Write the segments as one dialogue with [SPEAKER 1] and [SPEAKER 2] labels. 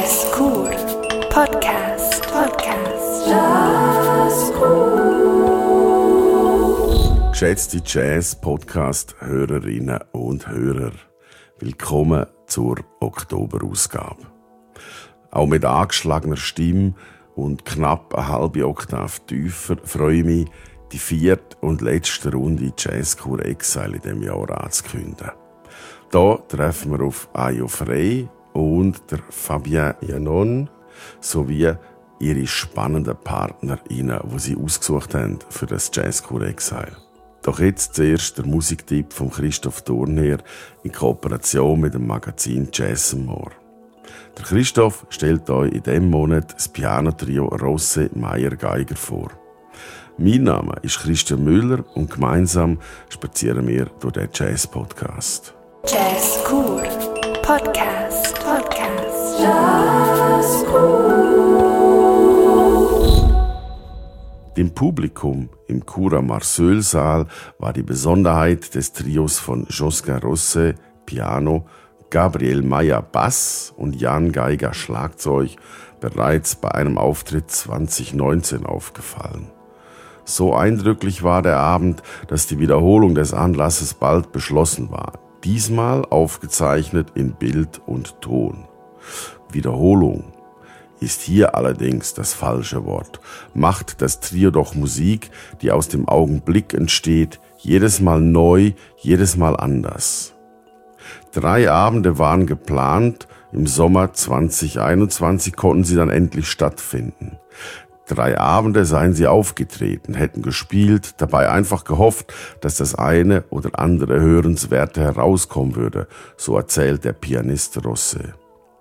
[SPEAKER 1] Jazzkur Podcast. Jazzkur.
[SPEAKER 2] Geschätzte Jazz-Podcast-Hörerinnen und Hörer, willkommen zur Oktoberausgabe. Auch mit angeschlagener Stimme und knapp eine halbe Oktave tiefer freue ich mich, die vierte und letzte Runde Jazzkur Exile in diesem Jahr anzukündigen. Hier treffen wir auf Ayo Frey und der Fabien Yanon sowie ihre spannenden PartnerInnen, die sie ausgesucht haben für das Jazzkur Exile. Doch jetzt zuerst der Musiktipp von Christoph Thurnherr in Kooperation mit dem Magazin Jazz & More. Der Christoph stellt euch in diesem Monat das Pianotrio Rosse Meyer-Geiger vor. Mein Name ist Christian Müller und gemeinsam spazieren wir durch den Jazz-Podcast.
[SPEAKER 1] Jazzkur Podcast. Jazzkur.
[SPEAKER 2] Dem Publikum im Cura Marseille Saal war die Besonderheit des Trios von Josquin Rosse Piano, Gabriel Mayer Bass und Jan Geiger Schlagzeug bereits bei einem Auftritt 2019 aufgefallen. So eindrücklich war der Abend, dass die Wiederholung des Anlasses bald beschlossen war. Diesmal aufgezeichnet in Bild und Ton. Wiederholung ist hier allerdings das falsche Wort. Macht das Trio doch Musik, die aus dem Augenblick entsteht, jedes Mal neu, jedes Mal anders. 3 Abende waren geplant, im Sommer 2021 konnten sie dann endlich stattfinden. 3 Abende seien sie aufgetreten, hätten gespielt, dabei einfach gehofft, dass das eine oder andere Hörenswerte herauskommen würde, so erzählt der Pianist Rosse.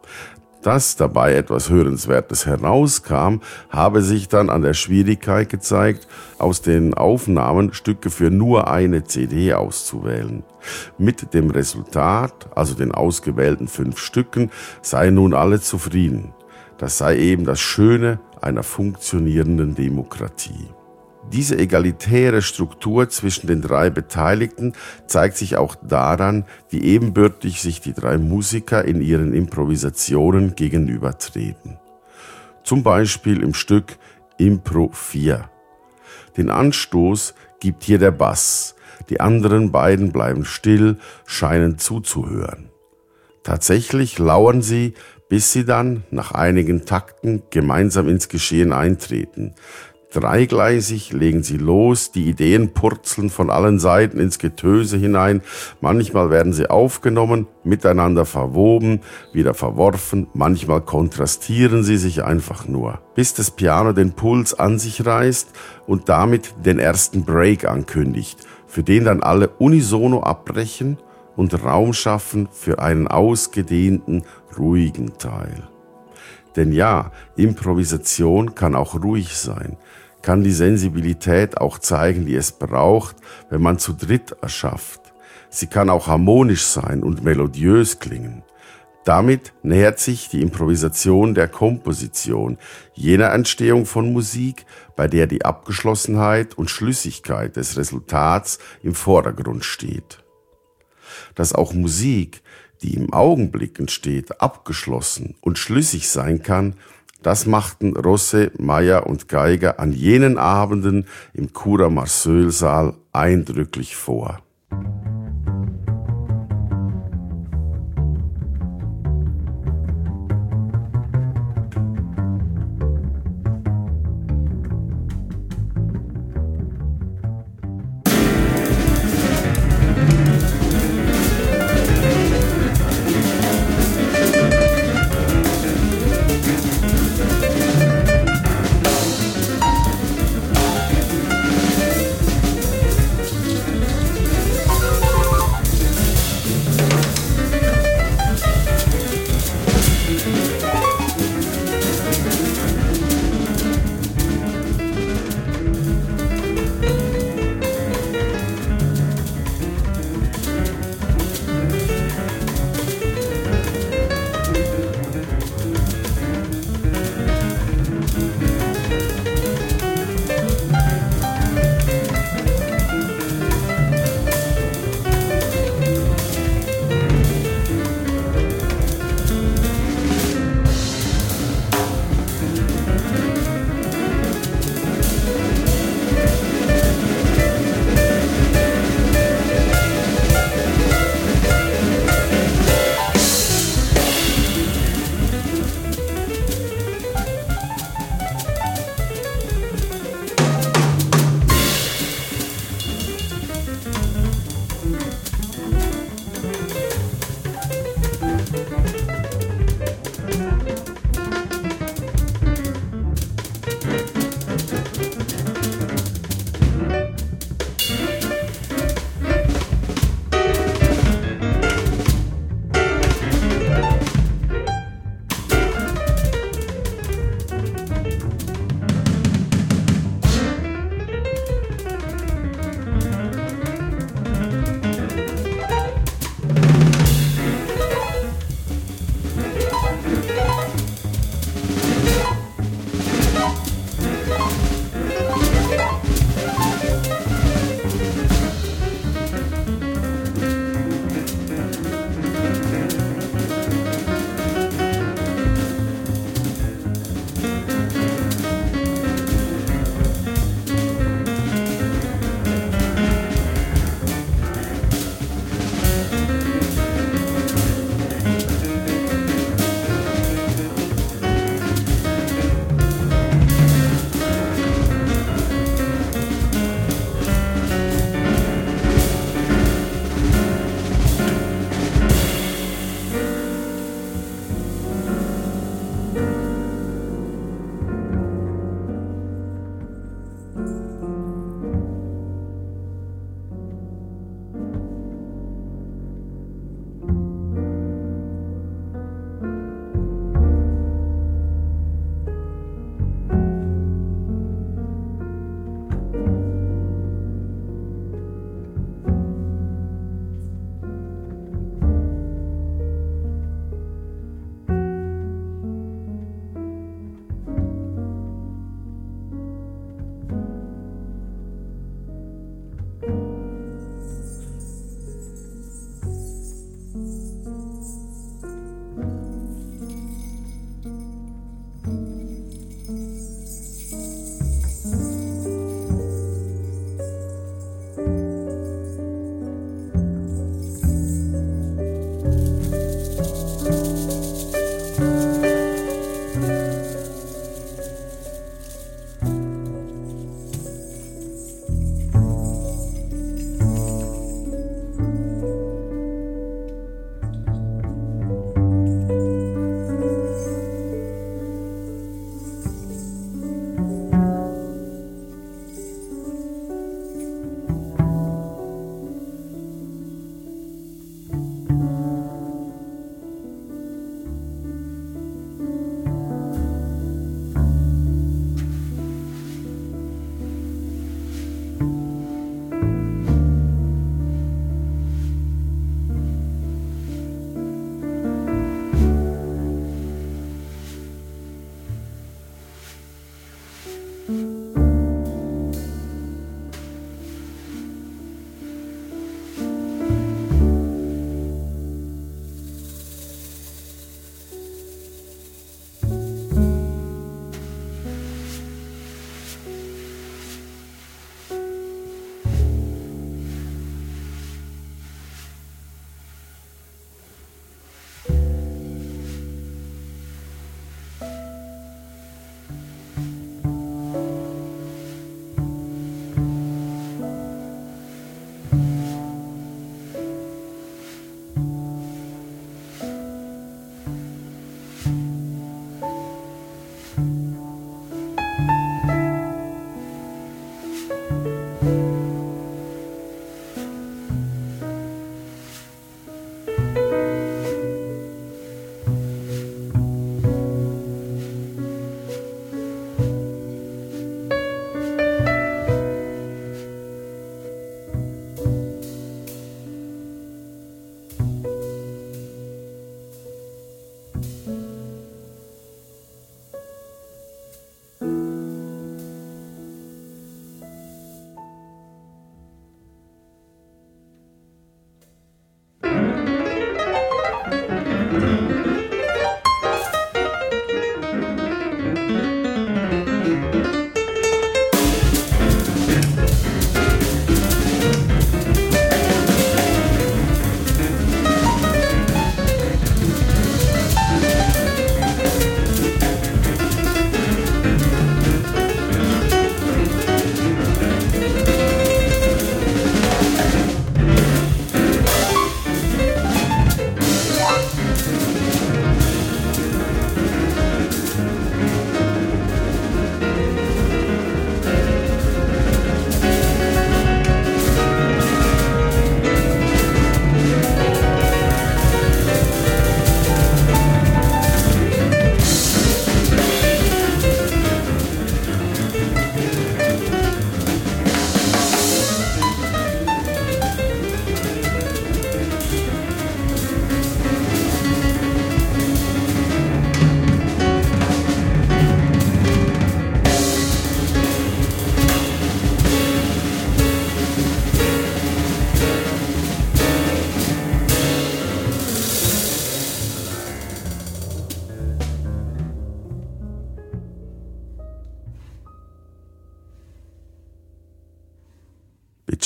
[SPEAKER 2] Dass dabei etwas Hörenswertes herauskam, habe sich dann an der Schwierigkeit gezeigt, aus den Aufnahmen Stücke für nur eine CD auszuwählen. Mit dem Resultat, also den ausgewählten 5 Stücken, seien nun alle zufrieden. Das sei eben das Schöne einer funktionierenden Demokratie. Diese egalitäre Struktur zwischen den 3 Beteiligten zeigt sich auch daran, wie ebenbürtig sich die 3 Musiker in ihren Improvisationen gegenübertreten. Zum Beispiel im Stück Impro 4. Den Anstoß gibt hier der Bass. Die anderen beiden bleiben still, scheinen zuzuhören. Tatsächlich lauern sie, bis sie dann nach einigen Takten gemeinsam ins Geschehen eintreten. Dreigleisig legen sie los, die Ideen purzeln von allen Seiten ins Getöse hinein, manchmal werden sie aufgenommen, miteinander verwoben, wieder verworfen, manchmal kontrastieren sie sich einfach nur, bis das Piano den Puls an sich reißt und damit den ersten Break ankündigt, für den dann alle unisono abbrechen und Raum schaffen für einen ausgedehnten, ruhigen Teil. Denn ja, Improvisation kann auch ruhig sein, kann die Sensibilität auch zeigen, die es braucht, wenn man zu dritt erschafft. Sie kann auch harmonisch sein und melodiös klingen. Damit nähert sich die Improvisation der Komposition, jener Entstehung von Musik, bei der die Abgeschlossenheit und Schlüssigkeit des Resultats im Vordergrund steht. Dass auch Musik, die im Augenblick entsteht, abgeschlossen und schlüssig sein kann, das machten Rosse, Meyer und Geiger an jenen Abenden im Cura Marseille Saal eindrücklich vor.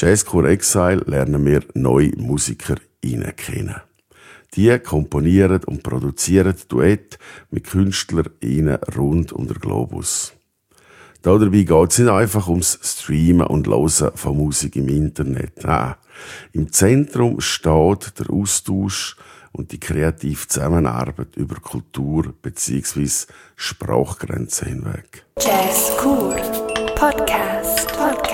[SPEAKER 2] Jazzcore Exile lernen wir neue Musiker kennen. Die komponieren und produzieren Duett mit KünstlerInnen rund um den Globus. Dabei geht es nicht einfach ums Streamen und Hören von Musik im Internet. Nein, im Zentrum steht der Austausch und die kreative Zusammenarbeit über Kultur bzw. Sprachgrenzen hinweg.
[SPEAKER 1] Jazzcore Podcast.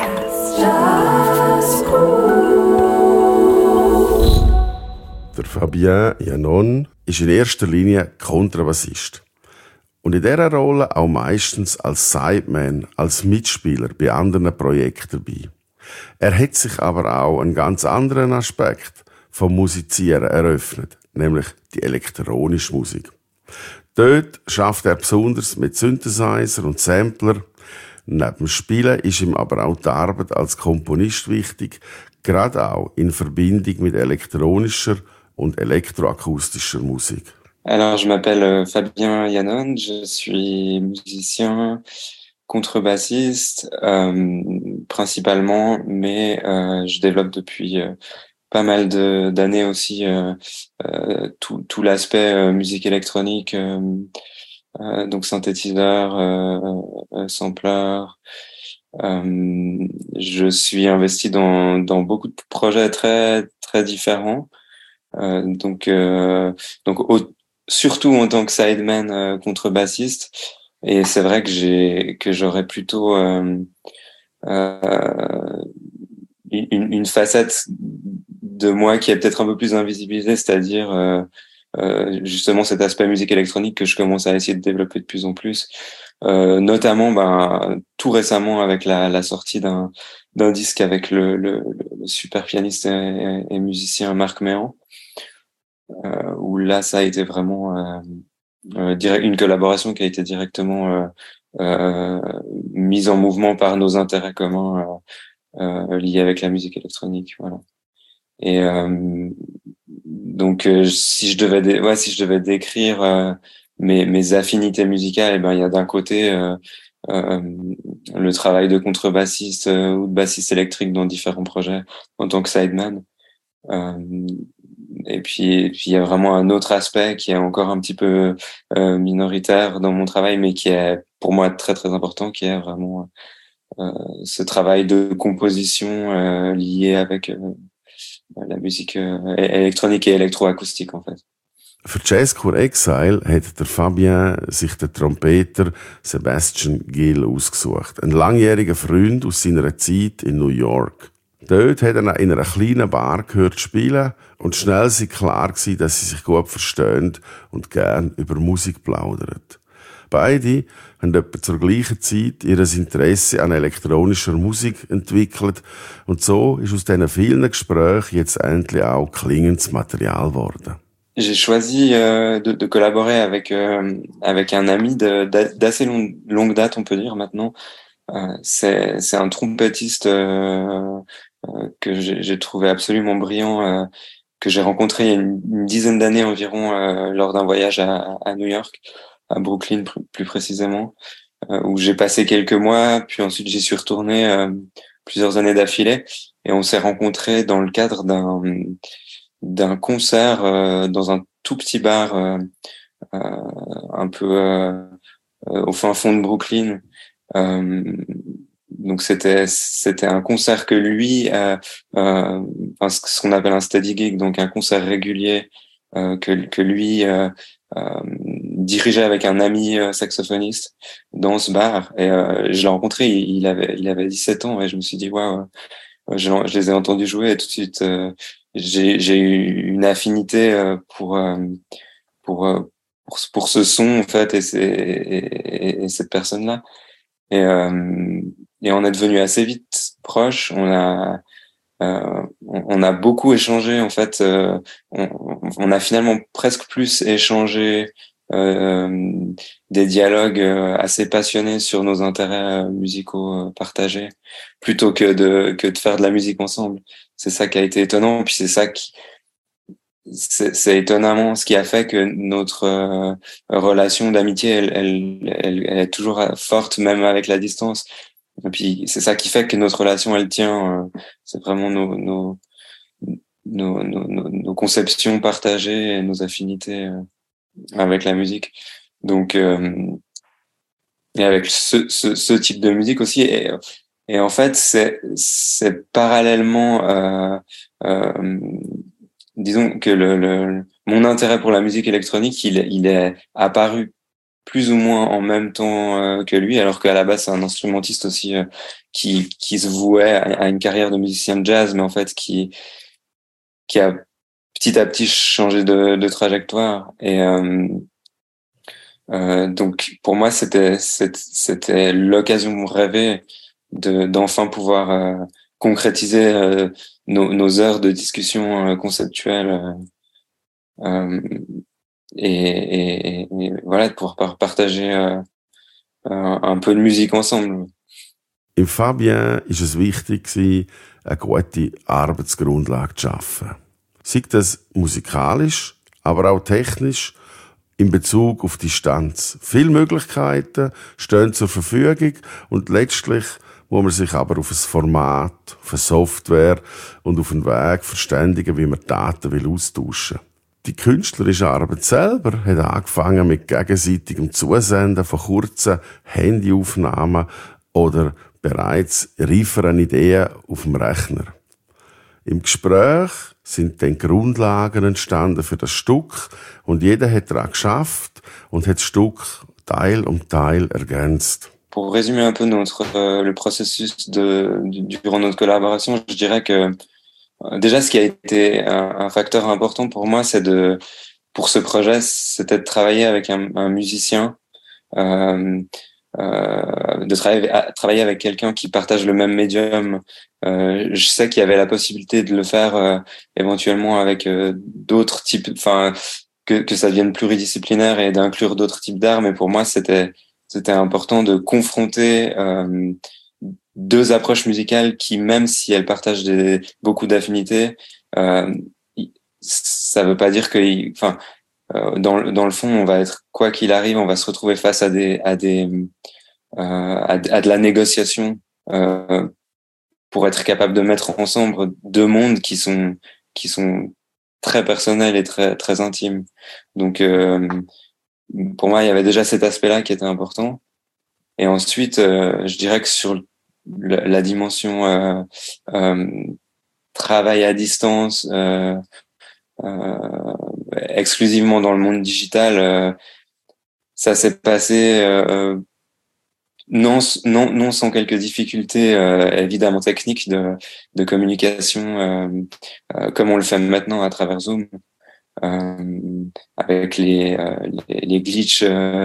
[SPEAKER 1] Jazzcore.
[SPEAKER 2] Der Fabien Janon ist in erster Linie Kontrabassist. Und in dieser Rolle auch meistens als Sideman, als Mitspieler bei anderen Projekten dabei. Er hat sich aber auch einen ganz anderen Aspekt vom Musizieren eröffnet, nämlich die elektronische Musik. Dort schafft er besonders mit Synthesizer und Sampler. Neben dem Spielen ist ihm aber auch die Arbeit als Komponist wichtig, gerade auch in Verbindung mit elektronischer und elektroakustischer Musik.
[SPEAKER 3] Alors, je m'appelle Fabien Janon, je suis musicien, contrebassiste, principalement, mais je développe depuis pas mal d'années aussi tout l'aspect musique électronique, donc synthétiseur, sampler. Je suis investi dans beaucoup de projets très très différents. Donc surtout en tant que sideman contrebassiste, et c'est vrai que j'aurais plutôt une facette de moi qui est peut-être un peu plus invisibilisée, c'est-à-dire justement cet aspect musique électronique que je commence à essayer de développer de plus en plus, notamment tout récemment avec la sortie d'un disque avec le super pianiste et musicien Marc Méan, où là ça a été vraiment une collaboration qui a été directement mise en mouvement par nos intérêts communs liés avec la musique électronique, voilà. Et donc si je devais décrire mes affinités musicales, eh ben il y a d'un côté le travail de contrebassiste ou de bassiste électrique dans différents projets en tant que sideman. Et puis il y a vraiment un autre aspect qui est encore un petit peu minoritaire dans mon travail, mais qui est pour moi très très important, qui est vraiment ce travail de composition lié avec la musique électronique et électroacoustique en fait.
[SPEAKER 2] Für Jazzcore Exile hat der Fabien sich den Trompeter Sebastian Gill ausgesucht, ein langjähriger Freund aus seiner Zeit in New York. Dort hat er in einer kleinen Bar gehört spielen und schnell war klar gewesen, dass sie sich gut verstehen und gern über Musik plaudern. Beide haben etwa zur gleichen Zeit ihr Interesse an elektronischer Musik entwickelt und so ist aus diesen vielen Gesprächen jetzt endlich auch klingendes Material geworden.
[SPEAKER 3] J'ai choisi de collaborer avec un ami d'assez longue date, on peut dire maintenant. C'est un trompettiste que j'ai trouvé absolument brillant, que j'ai rencontré il y a une dizaine d'années environ lors d'un voyage à New York, à Brooklyn plus précisément, où j'ai passé quelques mois, puis ensuite j'y suis retourné plusieurs années d'affilée, et on s'est rencontrés dans le cadre d'un concert dans un tout petit bar un peu au fin fond de Brooklyn. Donc c'était un concert que lui ce qu'on appelle un steady gig, donc un concert régulier que lui dirigeait avec un ami saxophoniste dans ce bar, et je l'ai rencontré, il avait 17 ans, et je me suis dit waouh, je les ai entendus jouer, et tout de suite j'ai eu une affinité pour ce son en fait, et cette personne là, et on est devenu assez vite proches. On a beaucoup échangé en fait, on a finalement presque plus échangé des dialogues assez passionnés sur nos intérêts musicaux partagés, plutôt que de faire de la musique ensemble. C'est ça qui a été étonnant, puis c'est étonnamment ce qui a fait que notre relation d'amitié elle est toujours forte, même avec la distance. Et puis c'est ça qui fait que notre relation elle tient. C'est vraiment nos conceptions partagées et nos affinités avec la musique. Donc et avec ce type de musique aussi. Et en fait, c'est parallèlement, disons que mon intérêt pour la musique électronique, il est apparu plus ou moins en même temps que lui, alors qu'à la base, c'est un instrumentiste aussi qui se vouait à une carrière de musicien de jazz, mais en fait, qui a petit à petit changé de trajectoire. Et donc pour moi c'était l'occasion rêvée d'enfin pouvoir concrétiser nos heures de discussion conceptuelle et voilà de pouvoir partager un peu de musique ensemble.
[SPEAKER 2] Im Fabien ist es wichtig, eine gute Arbeitsgrundlage zu schaffen. Sei das musikalisch, aber auch technisch in Bezug auf Distanz. Viele Möglichkeiten stehen zur Verfügung und letztlich muss man sich aber auf ein Format, auf eine Software und auf einen Weg verständigen, wie man Daten austauschen will. Die künstlerische Arbeit selber hat angefangen mit gegenseitigem Zusenden von kurzen Handyaufnahmen oder bereits reiferen Ideen auf dem Rechner. Im Gespräch sind dann Grundlagen entstanden für das Stück und jeder hat daran geschafft und hat das Stück Teil um Teil ergänzt.
[SPEAKER 3] Pour résumer un peu le processus durant notre collaboration, je dirais que déjà ce qui a été un facteur important pour moi, pour ce projet, c'était de travailler avec un musicien, de travailler avec quelqu'un qui partage le même médium. Je sais qu'il y avait la possibilité de le faire éventuellement avec d'autres types, enfin que ça devienne pluridisciplinaire et d'inclure d'autres types d'art, mais pour moi c'était important de confronter deux approches musicales qui, même si elles partagent beaucoup d'affinités, ça veut pas dire que, dans le fond, on va être, quoi qu'il arrive, on va se retrouver face à de la négociation pour être capable de mettre ensemble deux mondes qui sont très personnels et très très intimes. Donc pour moi, il y avait déjà cet aspect-là qui était important. Et ensuite, je dirais que sur la dimension travail à distance, exclusivement dans le monde digital, ça s'est passé non sans quelques difficultés évidemment techniques de communication, comme on le fait maintenant à travers Zoom. Avec les glitches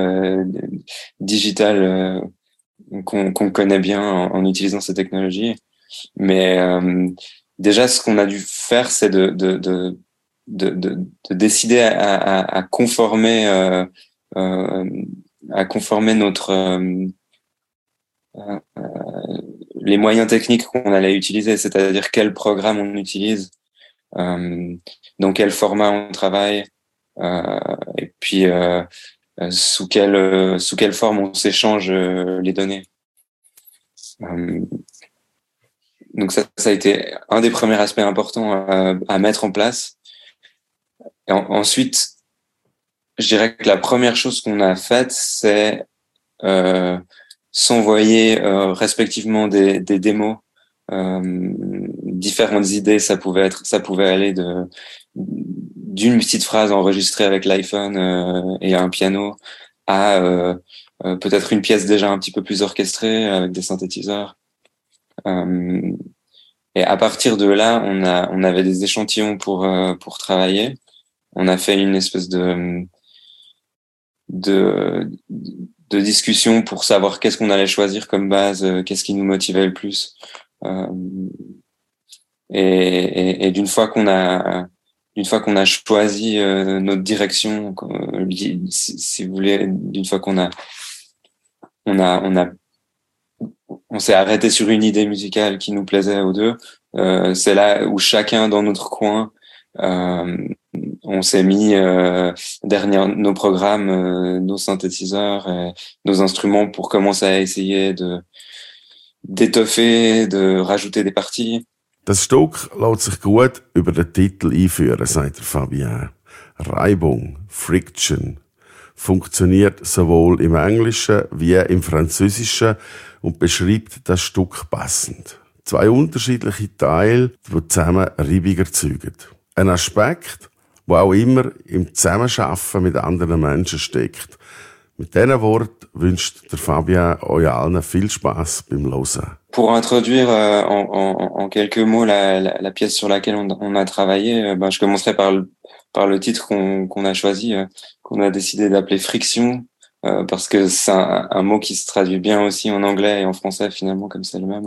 [SPEAKER 3] digitales qu'on connaît bien en utilisant ces technologies. Mais déjà, ce qu'on a dû faire, c'est de décider à conformer notre les moyens techniques qu'on allait utiliser, c'est-à-dire quel programme on utilise, dans quel format on travaille, et puis sous quelle forme on s'échange les données. Donc ça a été un des premiers aspects importants à mettre en place. Et ensuite, je dirais que la première chose qu'on a faite, c'est s'envoyer respectivement des démos, différentes idées. Ça pouvait aller d'une petite phrase enregistrée avec l'iPhone et un piano à peut-être une pièce déjà un petit peu plus orchestrée avec des synthétiseurs. Et à partir de là, on avait des échantillons pour travailler. On a fait une espèce de discussion pour savoir qu'est-ce qu'on allait choisir comme base, qu'est-ce qui nous motivait le plus. Et d'une fois qu'on a choisi notre direction, si vous voulez, d'une fois qu'on s'est arrêté sur une idée musicale qui nous plaisait aux deux, c'est là où chacun dans notre coin, on s'est mis derrière nos programmes, nos synthétiseurs, nos instruments pour commencer à essayer d'étoffer, de rajouter des parties.
[SPEAKER 2] Das Stück lässt sich gut über den Titel einführen, sagt der Fabien. Reibung, Friction, funktioniert sowohl im Englischen wie im Französischen und beschreibt das Stück passend. Zwei unterschiedliche Teile, die zusammen Reibung erzeugen. Ein Aspekt, der auch immer im Zusammenarbeiten mit anderen Menschen steckt. Mit diesen Worten wünscht der Fabien euch allen viel Spaß beim Hören.
[SPEAKER 3] Pour introduire en quelques mots la pièce sur laquelle on a travaillé, je commencerai par le titre qu'on a choisi, qu'on a décidé d'appeler Friction, parce que c'est un mot qui se traduit bien aussi en anglais et en français finalement comme c'est le même,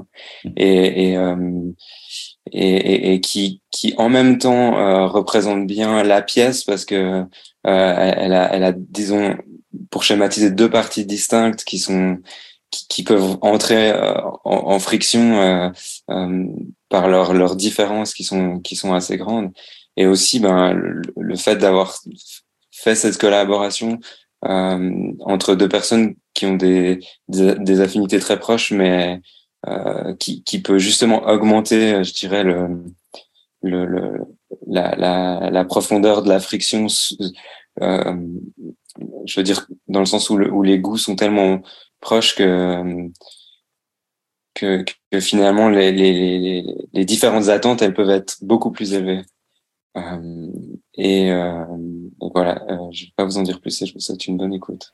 [SPEAKER 3] et qui en même temps représente bien la pièce parce que elle a disons, pour schématiser, deux parties distinctes qui peuvent entrer en friction par leurs différences qui sont assez grandes, et aussi le fait d'avoir fait cette collaboration entre deux personnes qui ont des affinités très proches, mais qui peut justement augmenter, je dirais, la profondeur de la friction, je veux dire dans le sens où les goûts sont tellement proches que finalement les différentes attentes, elles peuvent être beaucoup plus élevées. Donc voilà, je vais pas vous en dire plus et je vous souhaite une bonne écoute.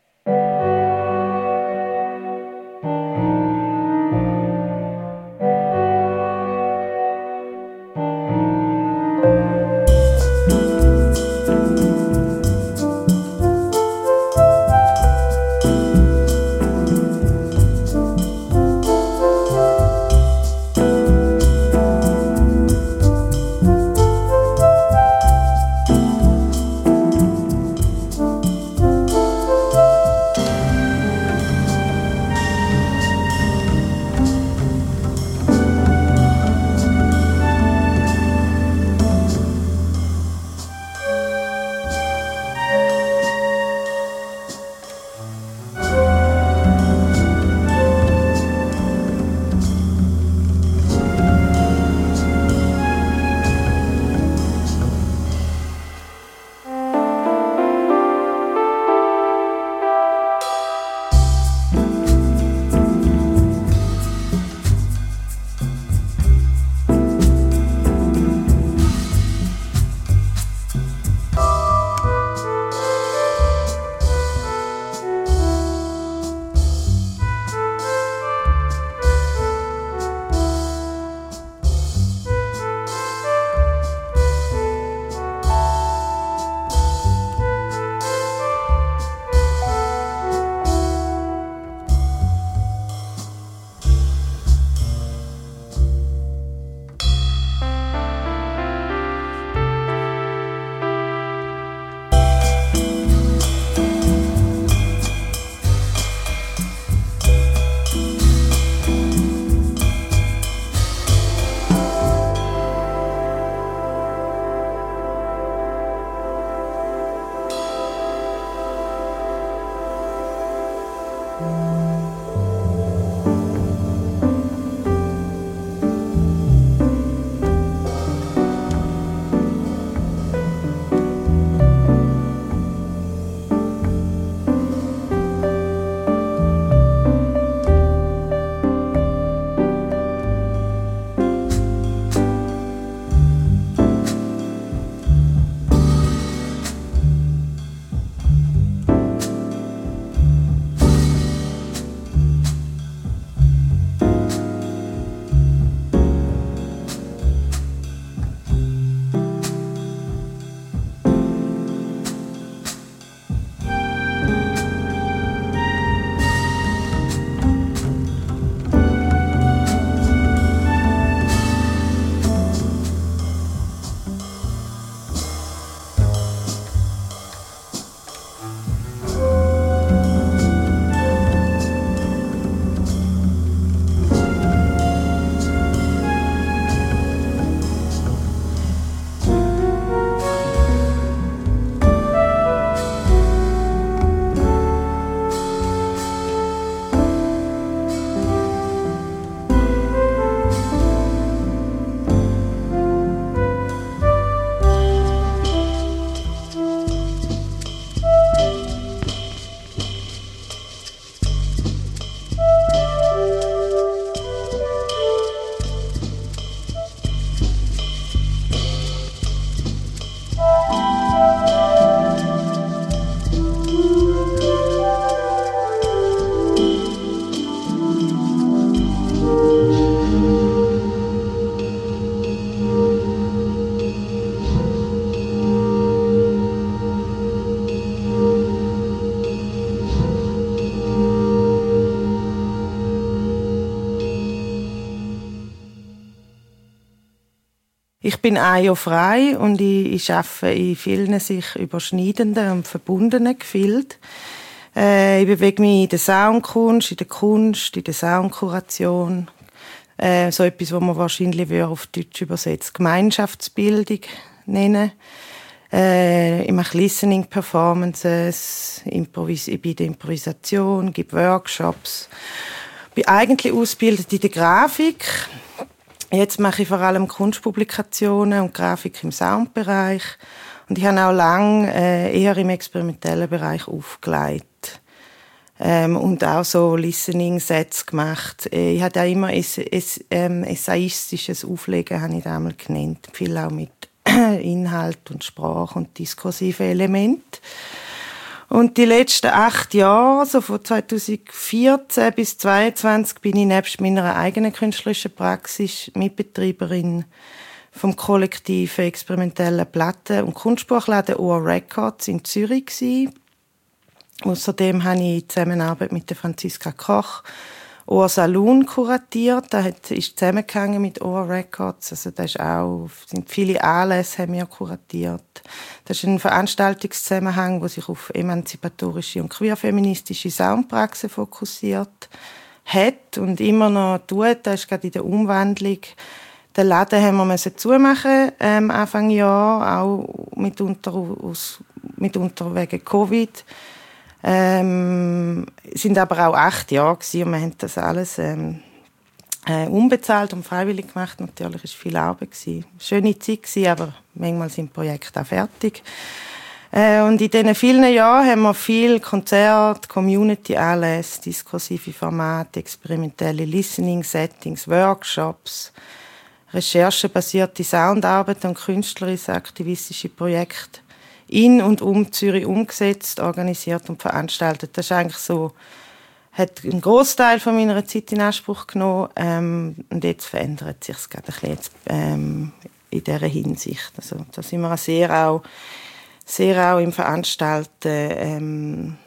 [SPEAKER 4] Ich bin ein Jahr frei und ich arbeite in vielen sich überschneidenden und verbundenen Gefilden. Ich bewege mich in der Soundkunst, in der Kunst, in der Soundkuration. So etwas, was man wahrscheinlich auf Deutsch übersetzt Gemeinschaftsbildung nennen. Ich mache Listening-Performances, ich bin in der Improvisation, gebe Workshops. Ich bin eigentlich ausgebildet in der Grafik. Jetzt mache ich vor allem Kunstpublikationen und Grafik im Soundbereich. Und ich habe auch lange eher im experimentellen Bereich aufgelegt. Und auch so Listening-Sets gemacht. Ich habe auch immer essayistisches Auflegen, habe ich das einmal genannt. Viel auch mit Inhalt und Sprache und diskursiven Elementen. Und die letzten 8 Jahre, so von 2014 bis 2022, bin ich nebst meiner eigenen künstlerischen Praxis Mitbetreiberin vom Kollektiv experimentellen Platten- und Kunstbuchladen OR Records in Zürich gewesen. Außerdem habe ich in Zusammenarbeit mit der Franziska Koch OR Saloon kuratiert. Das ist zusammengehangen mit OR Records. Also das ist auch, sind viele Anlässe haben wir kuratiert. Das ist ein Veranstaltungszusammenhang, der sich auf emanzipatorische und queerfeministische Soundpraxen fokussiert hat und immer noch tut. Das ist gerade in der Umwandlung. Den Laden haben wir zumachen Anfang Jahr, auch mitunter wegen Covid. Sind aber auch 8 Jahre gewesen und wir haben das alles unbezahlt und freiwillig gemacht. Natürlich war es viel Arbeit gewesen. Schöne Zeit gewesen, aber manchmal sind Projekte auch fertig. Und in diesen vielen Jahren haben wir viel Konzerte, Community-Anlässe, diskursive Formate, experimentelle Listening-Settings, Workshops, recherchebasierte Soundarbeit und künstlerische, aktivistische Projekte in und um Zürich umgesetzt, organisiert und veranstaltet. Das ist eigentlich so, hat einen Großteil von meiner Zeit in Anspruch genommen, und jetzt verändert sich es gerade ein bisschen jetzt, in dieser Hinsicht. Also da sind wir sehr auch im Veranstalten,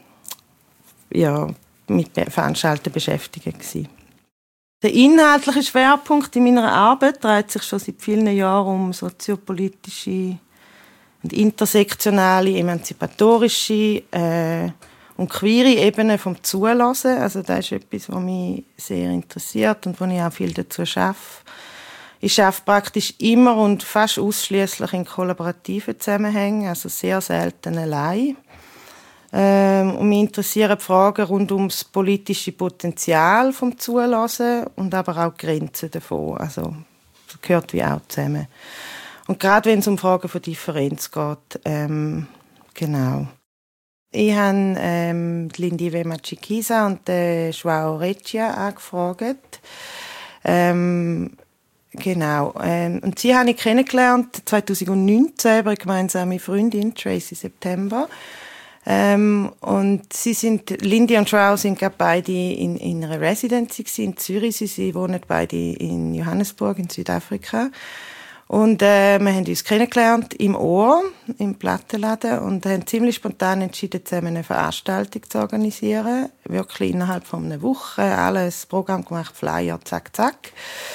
[SPEAKER 4] mit Veranstalten beschäftigt gewesen. Der inhaltliche Schwerpunkt in meiner Arbeit dreht sich schon seit vielen Jahren um soziopolitische und intersektionale, emanzipatorische und queere Ebenen vom Zuhören. Also das ist etwas, was mich sehr interessiert und wo ich auch viel dazu arbeite. Ich arbeite praktisch immer und fast ausschließlich in kollaborativen Zusammenhängen, also sehr selten allein. Und mich interessieren Fragen rund um das politische Potenzial vom Zuhören und aber auch die Grenzen davon. Also das gehört wie auch zusammen. Und gerade wenn es um Fragen von Differenz geht, genau. Ich habe Lindy Wema Chiquisa und Joao Reccia angefragt. Genau. Und sie habe ich kennengelernt 2019 über eine gemeinsame Freundin, Tracy September. Und Lindy und Joao sind gerade beide in einer Residency in Zürich. Sie wohnen beide in Johannesburg in Südafrika. Und wir haben uns kennengelernt im OR, im Plattenladen, und haben ziemlich spontan entschieden, zusammen eine Veranstaltung zu organisieren. Wirklich innerhalb von einer Woche, alles Programm gemacht, Flyer, zack, zack.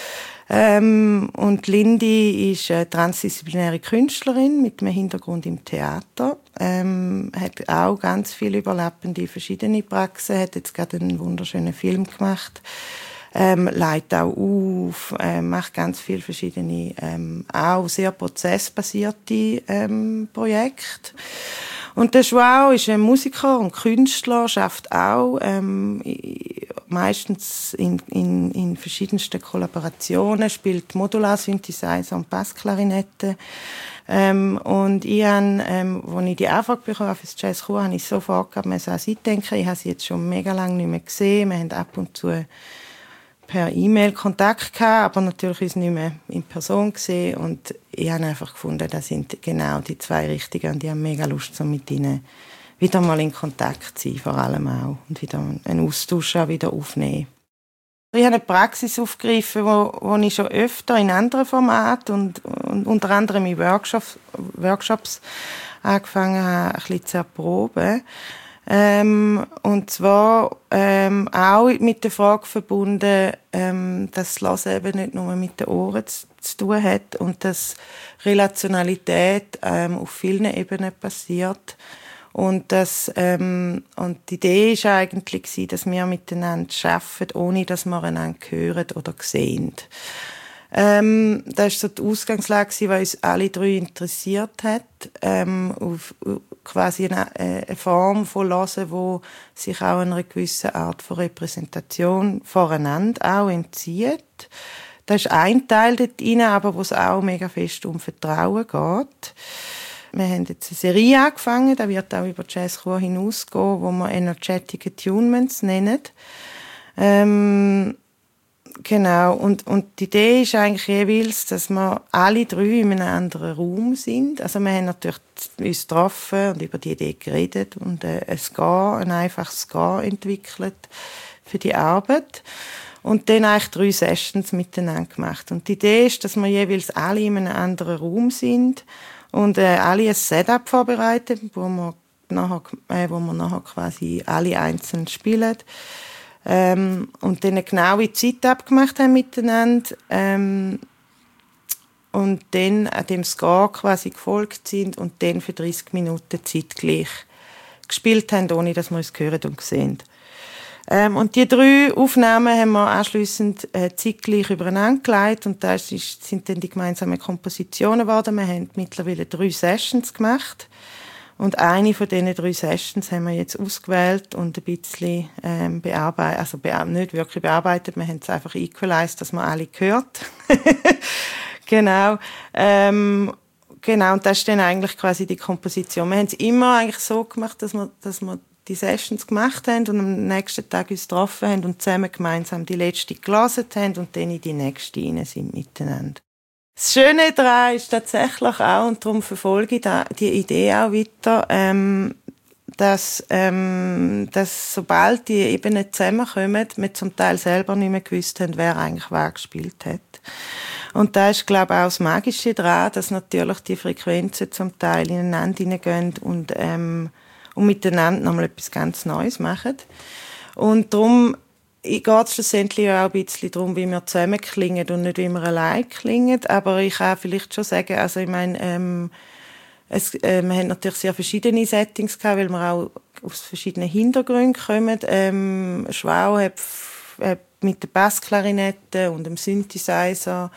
[SPEAKER 4] Und Lindy ist eine transdisziplinäre Künstlerin mit einem Hintergrund im Theater. Hat auch ganz viele überlappende verschiedene Praxen, hat jetzt gerade einen wunderschönen Film gemacht. Leitet auch auf, macht ganz viele verschiedene, auch sehr prozessbasierte Projekte. Und der Joao ist ein Musiker und Künstler, schafft auch meistens in verschiedensten Kollaborationen, spielt Modular-Synthesizer und Bassklarinette. Und ich habe, als ich die Anfrage bekam für das Jazz Chur, habe ich sofort an sie denken. Ich habe sie jetzt schon mega lange nicht mehr gesehen. Wir haben ab und zu per E-Mail Kontakt gehabt, aber natürlich uns nicht mehr in Person gesehen. Und ich habe einfach gefunden, das sind genau die zwei Richtigen. Und ich habe mega Lust, so mit ihnen wieder mal in Kontakt zu sein, vor allem auch. Und wieder einen Austausch auch wieder aufnehmen. Ich habe eine Praxis aufgegriffen, wo ich schon öfter in anderen Formaten und unter anderem in Workshops angefangen habe, ein bisschen zu erproben. Und zwar auch mit der Frage verbunden, dass das Hören eben nicht nur mit den Ohren zu tun hat und dass Relationalität auf vielen Ebenen passiert. Und und die Idee war eigentlich, dass wir miteinander arbeiten, ohne dass wir einander hören oder sehen. Das war so die Ausgangslage, die uns alle drei interessiert hat. Auf quasi eine Form von Hören, die sich auch einer gewissen Art von Repräsentation voreinander auch entzieht. Das ist ein Teil dort rein, aber wo es auch mega fest um Vertrauen geht. Wir haben jetzt eine Serie angefangen, die wird auch über Jazzchor hinausgehen, wo wir Energetic Attunements nennen. Genau, und die Idee ist eigentlich jeweils, dass wir alle drei in einem anderen Raum sind. Also wir haben natürlich uns getroffen und über die Idee geredet und ein einfaches Gehen entwickelt für die Arbeit. Und dann eigentlich 3 Sessions miteinander gemacht. Und die Idee ist, dass wir jeweils alle in einem anderen Raum sind und alle ein Setup vorbereiten, wo wir nachher quasi alle einzeln spielen. Und dann eine genaue Zeit abgemacht haben miteinander. Und dann an dem Score quasi gefolgt sind und dann für 30 Minuten zeitgleich gespielt haben, ohne dass wir uns hören und sehen. Und die 3 Aufnahmen haben wir anschliessend zeitgleich übereinander gelegt und das sind dann die gemeinsamen Kompositionen geworden. Wir haben mittlerweile 3 Sessions gemacht. Und eine von diesen 3 Sessions haben wir jetzt ausgewählt und ein bisschen bearbeitet, also nicht wirklich bearbeitet, wir haben es einfach equalized, dass man alle hört. Genau. Genau, und das ist dann eigentlich quasi die Komposition. Wir haben es immer eigentlich so gemacht, dass wir die Sessions gemacht haben und am nächsten Tag uns getroffen haben und zusammen gemeinsam die letzte gelesen haben und dann in die nächste rein sind miteinander. Das Schöne daran ist tatsächlich auch, und darum verfolge ich die Idee auch weiter, dass sobald die Ebenen zusammenkommen, wir zum Teil selber nicht mehr gewusst haben, wer eigentlich was gespielt hat. Und da ist, glaube ich, auch das Magische daran, dass natürlich die Frequenzen zum Teil ineinander hineingehen und miteinander nochmal etwas ganz Neues machen. Und darum geht es schlussendlich auch ein bisschen darum, wie wir zusammen klingen und nicht, wie wir allein klingen. Aber ich kann vielleicht schon sagen, also ich meine, wir haben natürlich sehr verschiedene Settings gehabt, weil wir auch aus verschiedenen Hintergründen kommen. Schwau hat mit der Bassklarinette und dem Synthesizer.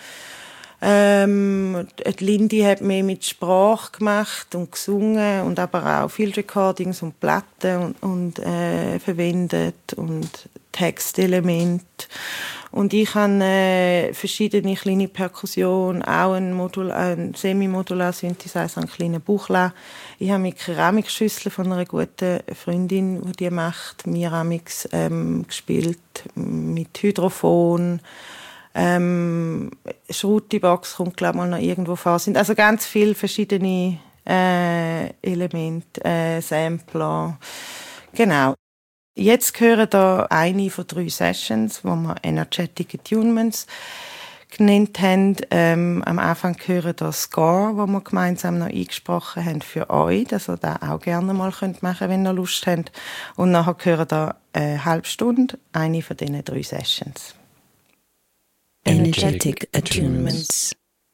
[SPEAKER 4] Lindy hat mehr mit Sprache gemacht und gesungen und aber auch Field Recordings und Platten und verwendet und Textelemente. Und ich habe verschiedene kleine Perkussionen, auch ein semi-modular Synthesizer, einen kleinen Buchla. Ich habe mit Keramikschüsseln von einer guten Freundin, die macht, Miramix gespielt, mit Hydrophon. Schrutibox kommt, glaube ich, mal noch irgendwo vor. Sind also ganz viele verschiedene Elemente, Sampler. Genau. Jetzt hören da eine von 3 Sessions, wo wir Energetic Attunements genannt haben. Am Anfang hören da Score, wo wir gemeinsam noch eingesprochen haben für euch, dass ihr das auch gerne mal machen könnt, wenn ihr Lust habt. Und nachher hören da eine halbe Stunde eine von diesen 3 Sessions.
[SPEAKER 5] Energetic attunements.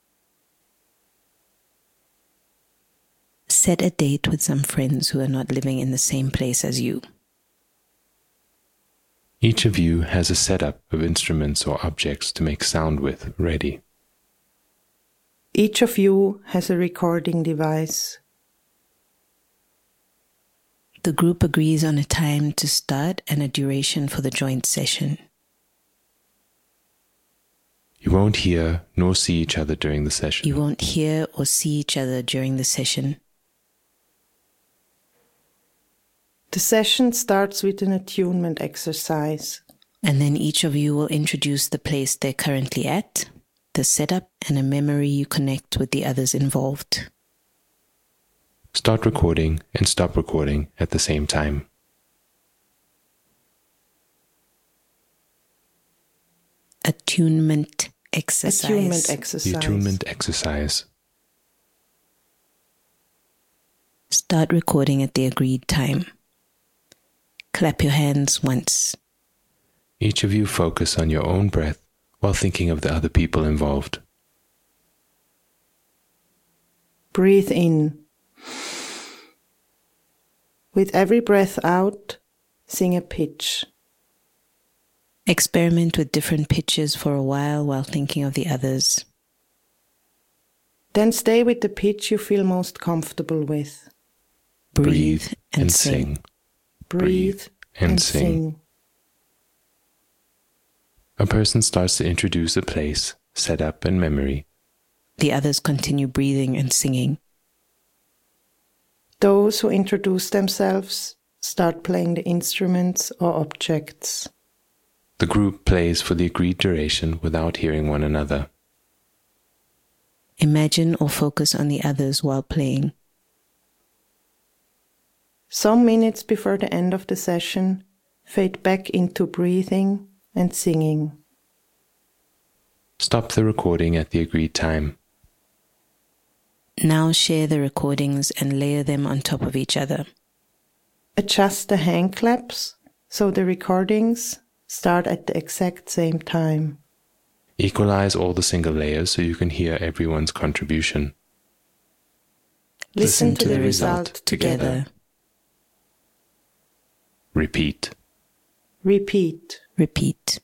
[SPEAKER 5] Set a date with some friends who are not living in the same place as you.
[SPEAKER 6] Each of you has a setup of instruments or objects to make sound with ready.
[SPEAKER 4] Each of you has a recording device.
[SPEAKER 5] The group agrees on a time to start and a duration for the joint session.
[SPEAKER 6] You won't hear nor see each other during the session.
[SPEAKER 5] You won't hear or see each other during the session.
[SPEAKER 4] The session starts with an attunement exercise.
[SPEAKER 5] And then each of you will introduce the place they're currently at, the setup, and a memory you connect with the others involved.
[SPEAKER 6] Start recording and stop recording at the same time.
[SPEAKER 5] Attunement exercise.
[SPEAKER 4] Attunement exercise.
[SPEAKER 6] The attunement exercise.
[SPEAKER 5] Start recording at the agreed time. Clap your hands once.
[SPEAKER 6] Each of you focus on your own breath while thinking of the other people involved.
[SPEAKER 4] Breathe in. With every breath out, sing a pitch.
[SPEAKER 5] Experiment with different pitches for a while thinking of the others.
[SPEAKER 4] Then stay with the pitch you feel most comfortable with.
[SPEAKER 5] Breathe and sing.
[SPEAKER 4] Breathe and sing.
[SPEAKER 6] A person starts to introduce a place, setup, and memory.
[SPEAKER 5] The others continue breathing and singing.
[SPEAKER 4] Those who introduce themselves start playing the instruments or objects.
[SPEAKER 6] The group plays for the agreed duration without hearing one another.
[SPEAKER 5] Imagine or focus on the others while playing.
[SPEAKER 4] Some minutes before the end of the session, fade back into breathing and singing.
[SPEAKER 6] Stop the recording at the agreed time.
[SPEAKER 5] Now share the recordings and layer them on top of each other.
[SPEAKER 4] Adjust the hand claps so the recordings start at the exact same time.
[SPEAKER 6] Equalize all the single layers so you can hear everyone's contribution.
[SPEAKER 4] Listen to the result together.
[SPEAKER 6] Repeat.
[SPEAKER 4] Repeat.
[SPEAKER 5] Repeat.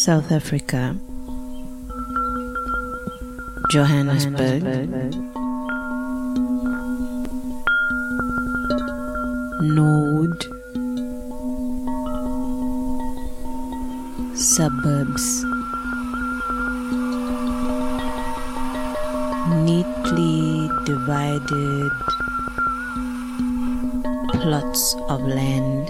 [SPEAKER 5] South Africa, Johannesburg, Node, suburbs, neatly divided plots of land,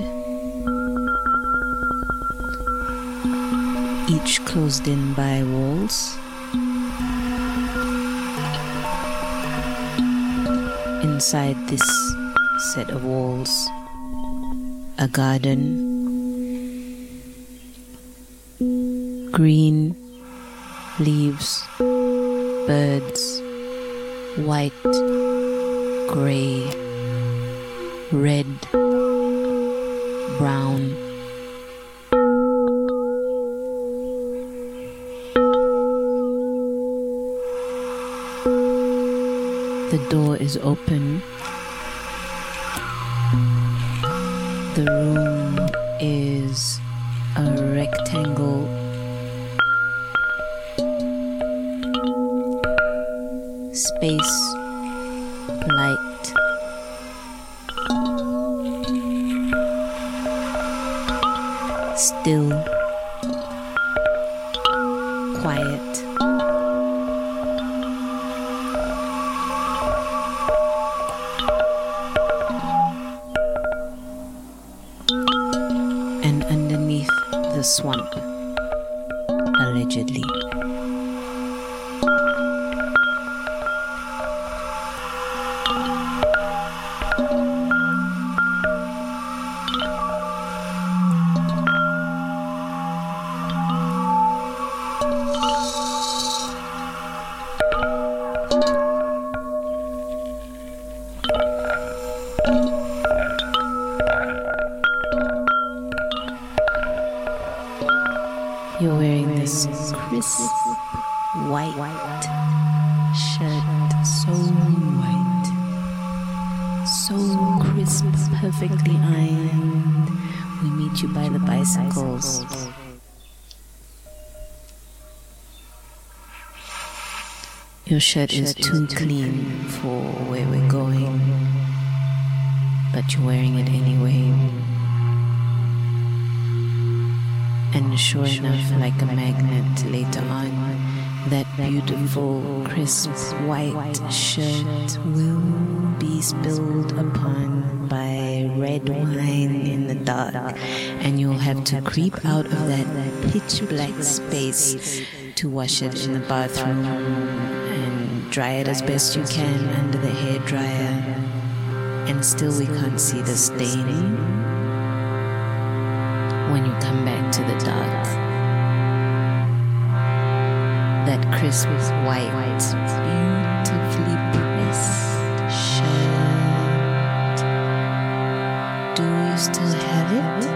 [SPEAKER 5] each closed in by walls. Inside this set of walls, a garden, green leaves, birds, white, gray, red, brown. The door is open. The room is a rectangle. Space, light. Still, quiet. And underneath the swamp, allegedly. You're wearing this crisp white shirt, so white, so crisp, perfectly ironed. We meet you by the bicycles. Your shirt is too clean for where we're going, but you're wearing it anyway. And sure enough, like a magnet, later on, that beautiful, crisp, white shirt will be spilled upon by red wine in the dark, and you'll have to creep out of that pitch black space to wash it in the bathroom and dry it as best you can under the hairdryer. And still we can't see the stain. When you come back to the dark, that crisp white, beautifully pressed shirt, do you still have it?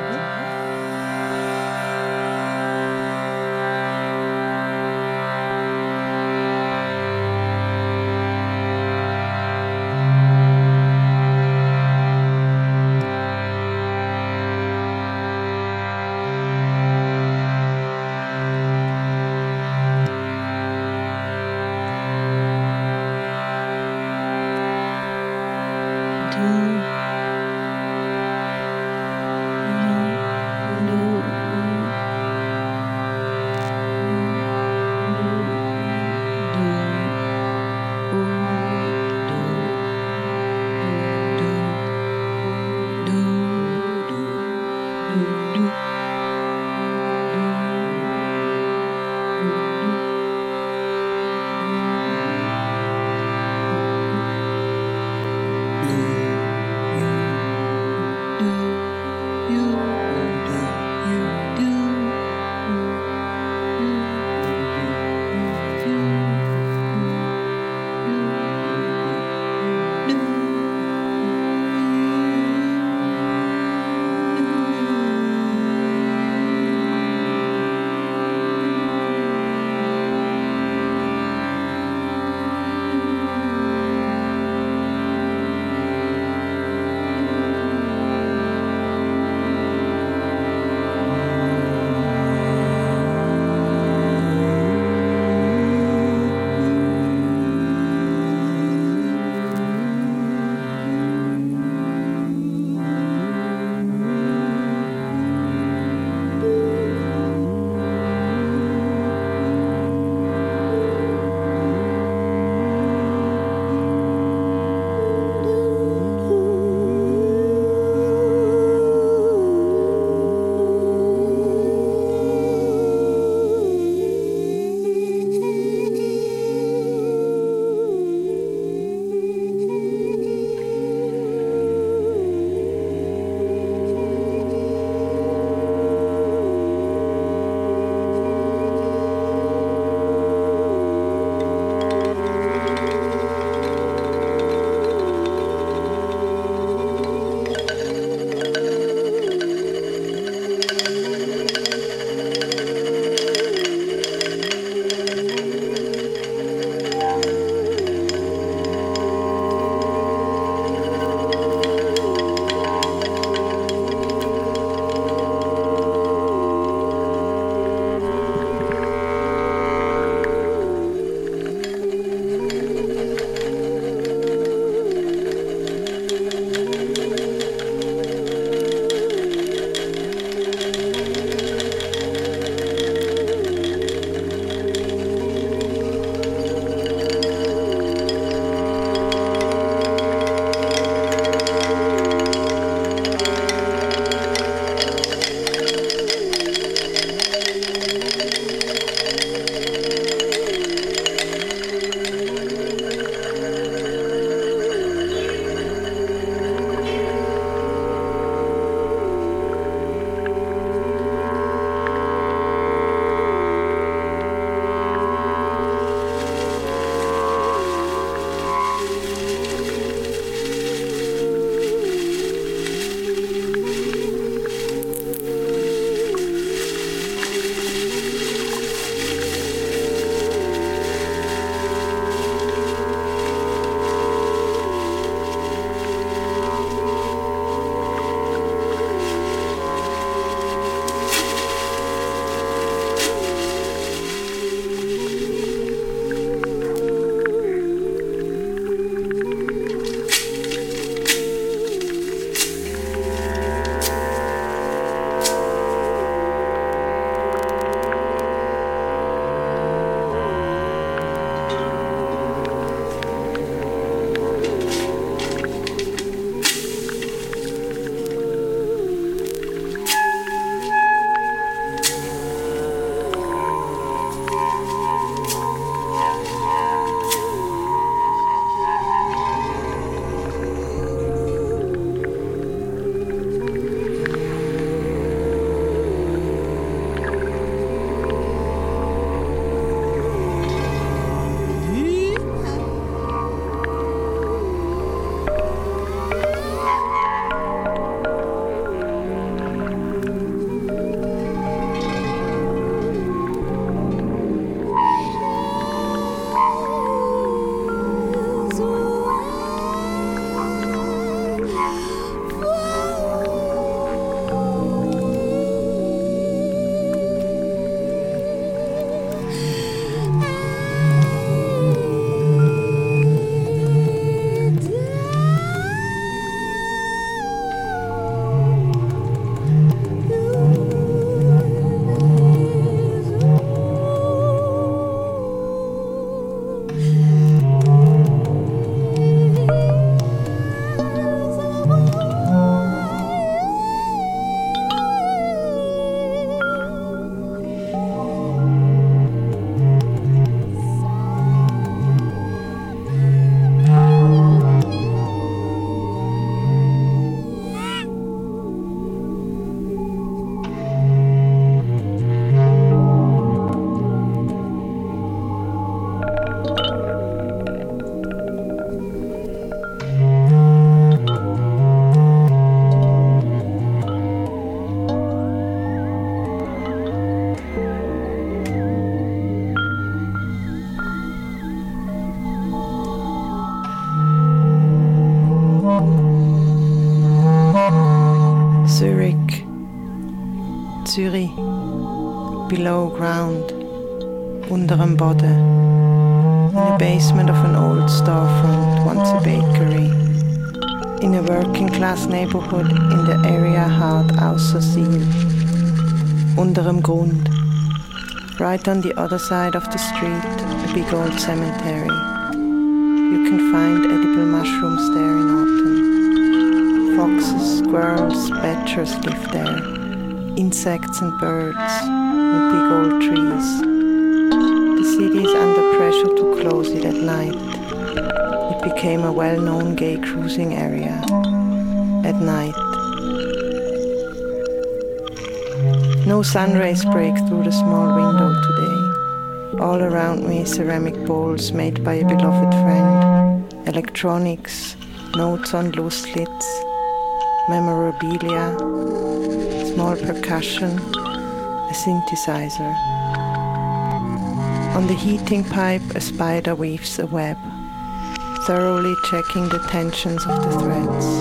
[SPEAKER 4] Zurich, Zürich, below ground, unterem Boden, in the basement of an old storefront, once a bakery, in a working class neighborhood in the area hard außer Ziel, unterem Grund, right on the other side of the street, a big old cemetery. You can find edible mushrooms there in autumn. Foxes, squirrels, badgers live there, insects and birds, and big old trees. The city is under pressure to close it at night. It became a well-known gay cruising area at night. No sun rays break through the small window today. All around me, ceramic bowls made by a beloved friend, electronics, notes on loose lids, memorabilia, small percussion, a synthesizer. On the heating pipe, a spider weaves a web, thoroughly checking the tensions of the threads.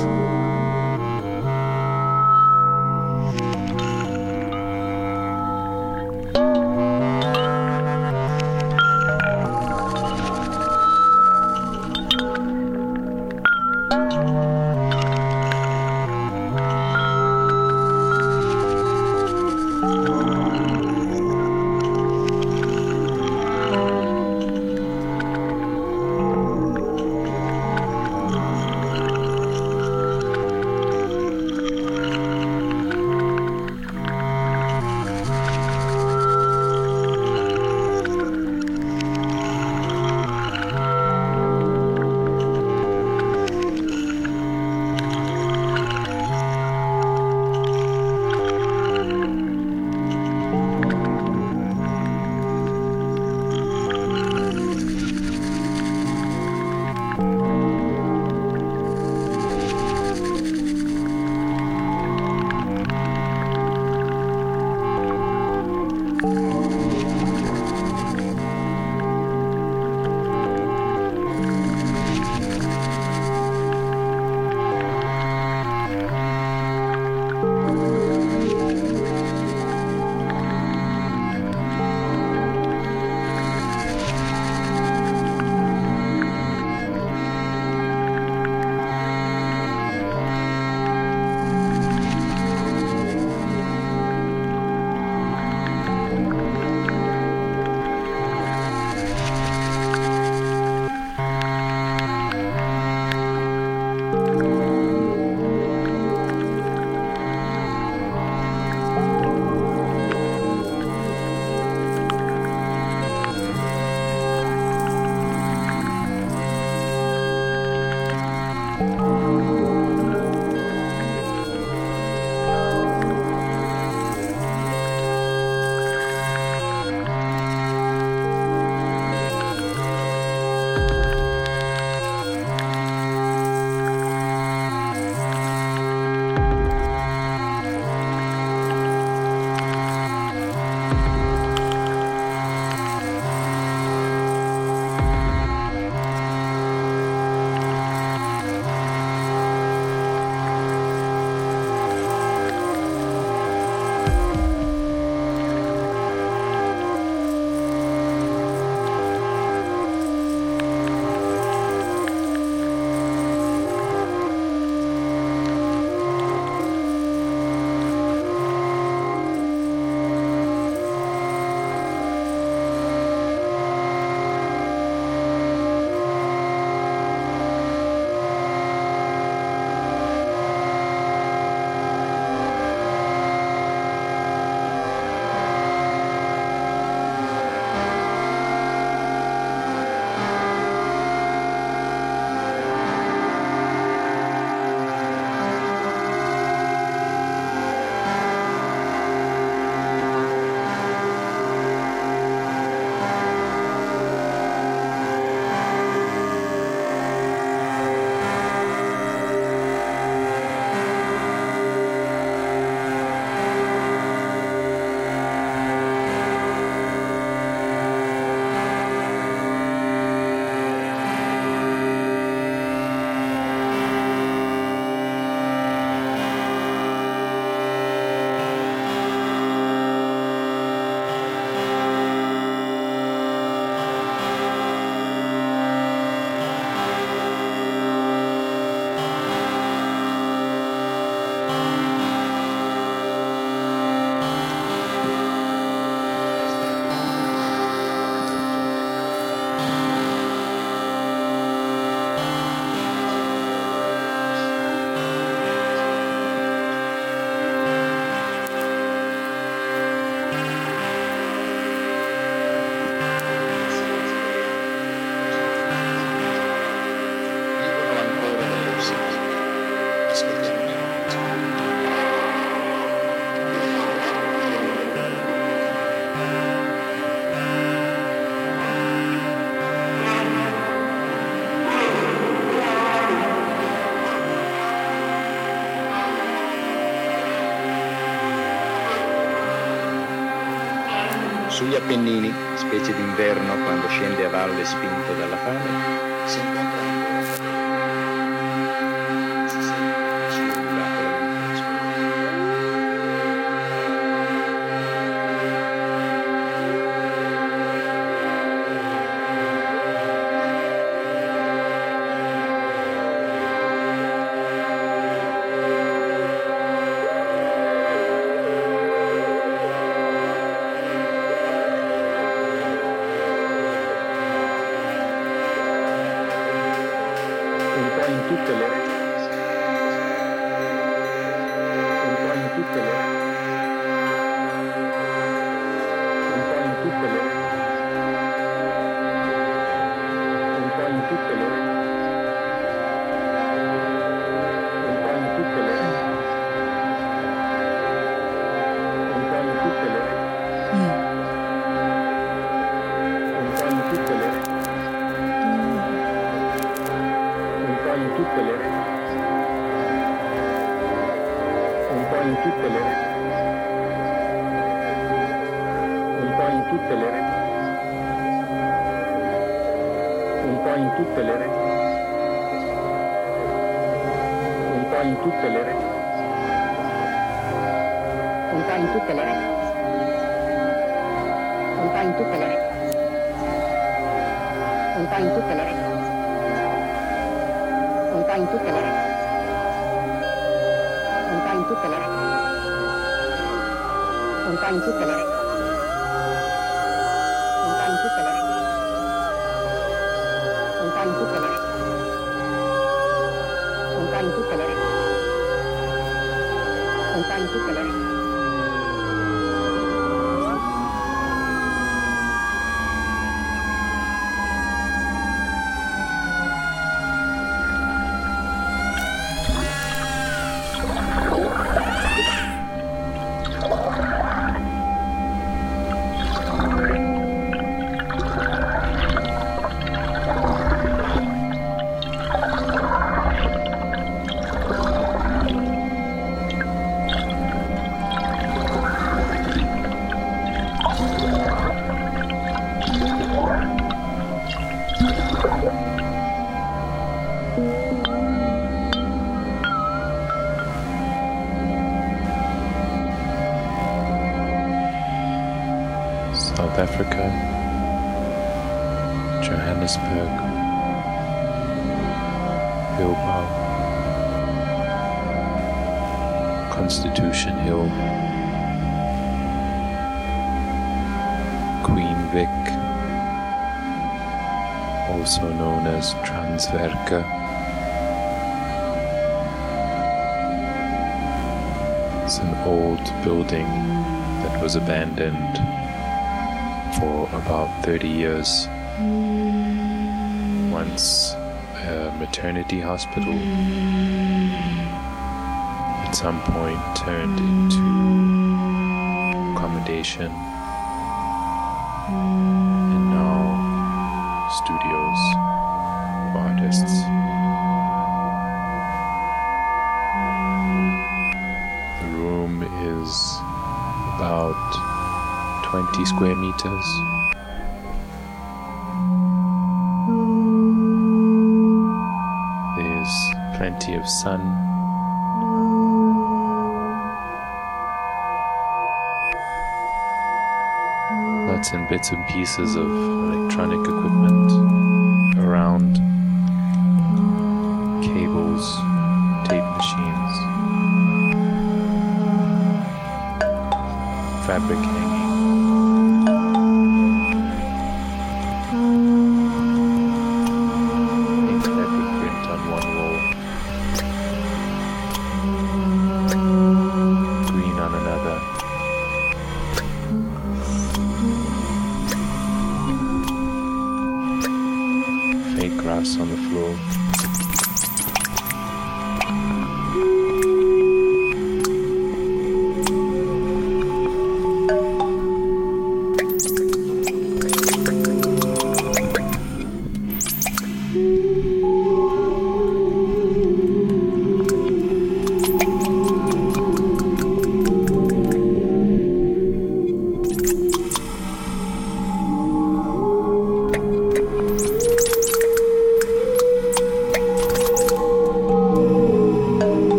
[SPEAKER 7] Sugli Appennini, specie d'inverno quando scende a valle spinto dalla fame, si incontra in tutte le
[SPEAKER 6] South Africa, Johannesburg, Bilbao, Constitution Hill, Queen Vic, also known as Transverke, it's an old building that was abandoned for about 30 years. Once a maternity hospital, at some point turned into accommodation, and now studios of artists. The room is about 20 square meters. There's plenty of sun. Lots and bits and pieces of electronic equipment around. Cables, tape machines, fabric hanging. Grass on the floor.